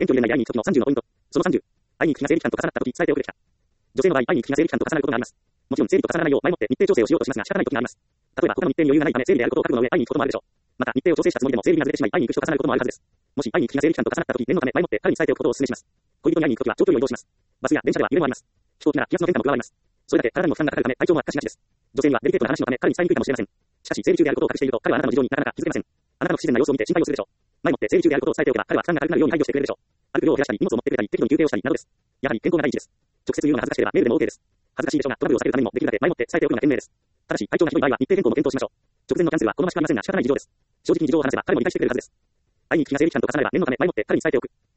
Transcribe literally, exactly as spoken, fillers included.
遠距離恋愛に行く時のさんじゅうのポイント。そのさんじゅう。会いに行く日が生理期間と重なった時伝えておくべきか。女性の場合、会いに行く日が生理期間と重なることがあります。もちろん生理と重ならないよう前もって日程調整をしようとしますが仕方ない時があります。例えば他の日程に余裕がないため生理であることを覚悟の上会いに行くこともあるでしょう。また日程を調整したつもりでも生理がずれてしまい会いに行く日と重なることもあるはずです。もし会いに行く日が生理期間と重なった時念のため前もって彼に伝えておくことをお勧めします。恋人に会いに行く時は長距離を移動します。バスや電車では揺れもあります。飛行機なら気圧の変化も加わります。それだけ体にも負担がかかるため体調も悪化しがちです。女性にはデリケートな話のため彼に伝えにくいかもしれません。しかし生理中であることを隠していると彼はあなたの事情になかなか気づけません。あなたの不自然な様子を見て心配をするでしょう。前もって生理中であることを伝えておけば彼は負担が軽くなるように配慮してくれるでしょう。歩く量を減らしたり荷物を持ってくれたり適度に休憩をしたりなどです。やはり健康が第一です。直接言うのが恥ずかしければメールでも OK です。恥ずかしいでしょうがトラブルを避けるためにもできるだけ前もって伝えておくのが賢明です。ただし体調がひどい場合は日程変更も検討しましょう。直前のキャンセルは好ましくありませんが仕方ない事情です。正直に事情を話せば彼も理解してくれるはずです。会いに行く日が生理期間と重なれば念のため前もって彼に伝えておく。